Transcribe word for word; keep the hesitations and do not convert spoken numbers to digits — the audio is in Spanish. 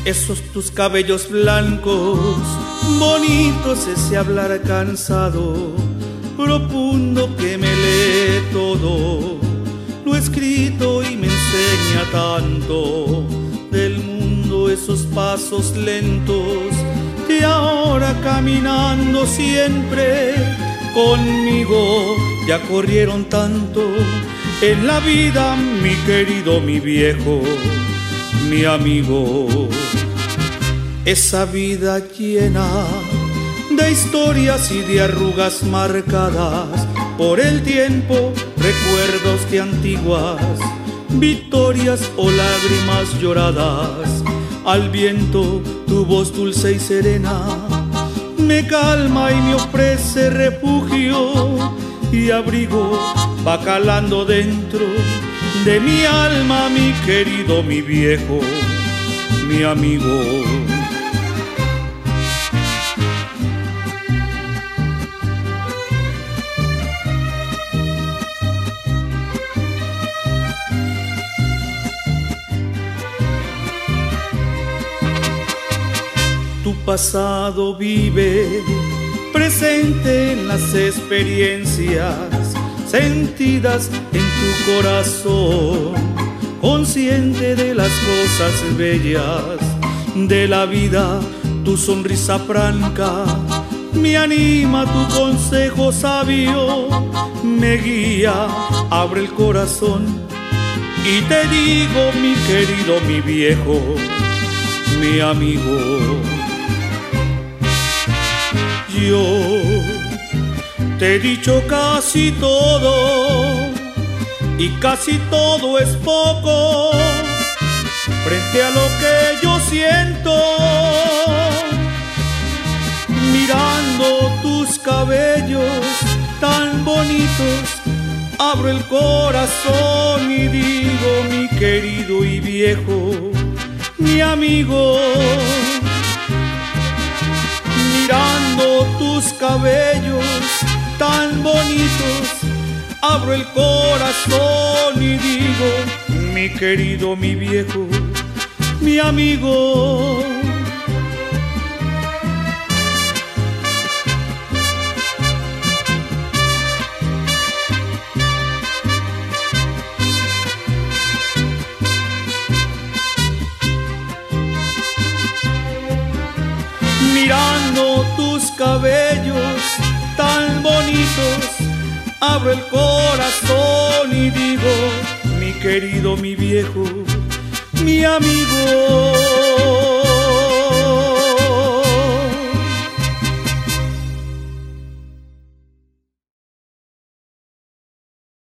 Esos tus cabellos blancos, bonitos, ese hablar cansado, profundo que me lee todo, lo escrito y me enseña tanto del mundo, esos pasos lentos que ahora caminando siempre conmigo ya corrieron tanto en la vida, mi querido, mi viejo, mi amigo. Esa vida llena de historias y de arrugas marcadas por el tiempo, recuerdos de antiguas victorias o lágrimas lloradas. Al viento tu voz dulce y serena me calma y me ofrece refugio y abrigo, va calando dentro de mi alma, mi querido, mi viejo, mi amigo. Tu pasado vive presente en las experiencias sentidas en tu corazón, consciente de las cosas bellas de la vida. Tu sonrisa franca me anima, tu consejo sabio me guía. Abre el corazón y te digo, mi querido, mi viejo, mi amigo. Yo te he dicho casi todo y casi todo es poco frente a lo que yo siento. Mirando tus cabellos tan bonitos, abro el corazón y digo, mi querido y viejo, mi amigo. Mirando tus cabellos tan bonitos, abro el corazón y digo, mi querido, mi viejo, mi amigo. Mirando tus cabellos tan bonitos, abro el corazón y digo, mi querido, mi viejo, mi amigo.